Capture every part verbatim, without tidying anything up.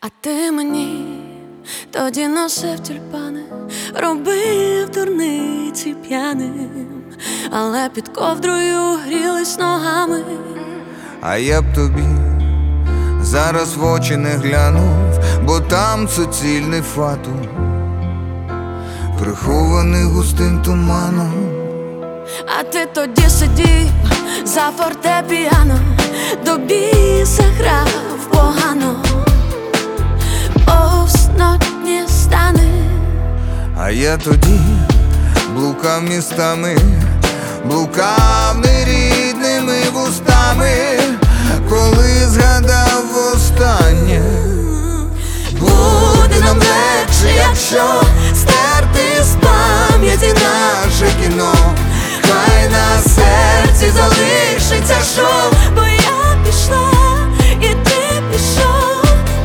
А ти мені тоді носив тюльпани, робив дурниці п'яним, але під ковдрою грілись ногами. А я б тобі зараз в очі не глянув, бо там суцільний фатум, прихований густим туманом. А ти тоді сидів за фортепіано, до біса грав погано, повз нотні стани. А я тоді блукав містами, блукав нерідними вустами, коли згадав востаннє. Буде нам легше, якщо стерти з пам'яті наше кіно. Хай на серці залишиться шов, бо я пішла, і ти пішов.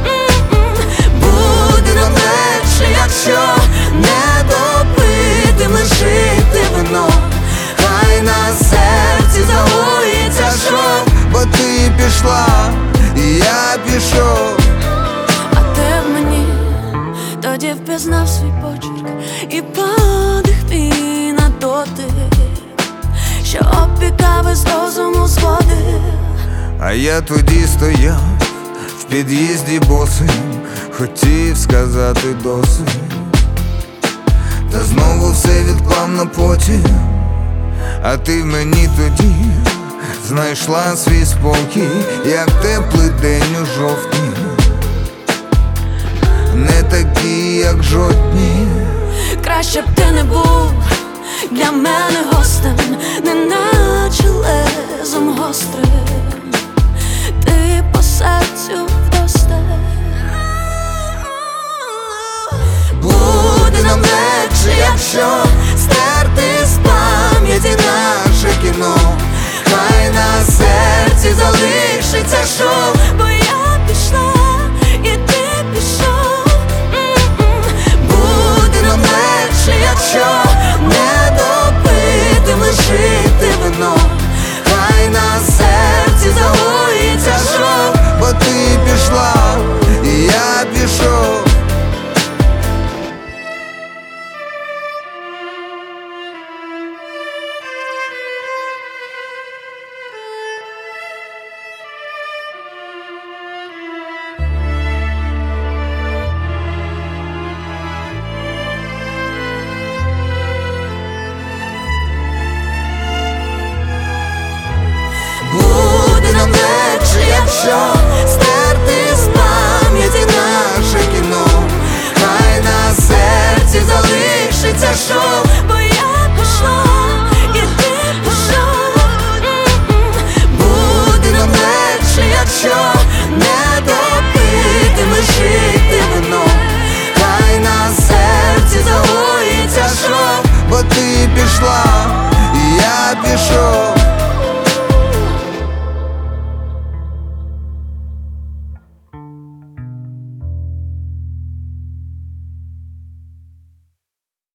Буде нам легше, якщо не допитим лишити вино. Хай на серці загоїться шов, бо ти пішла, і я пішов. А ти в мені тоді впізнав свій почерк і подих твій на дотик, що опікав із розуму зводив. А я тоді стояв в під'їзді босим, хотів сказати досить, та знову все відклав на потім. А ти в мені тоді знайшла свій спокій, як теплий день у жовтні, не такий, як жодні. Краще б ти не був для мене гостем, неначе лезом гострим. Ти по серцю вдосталь.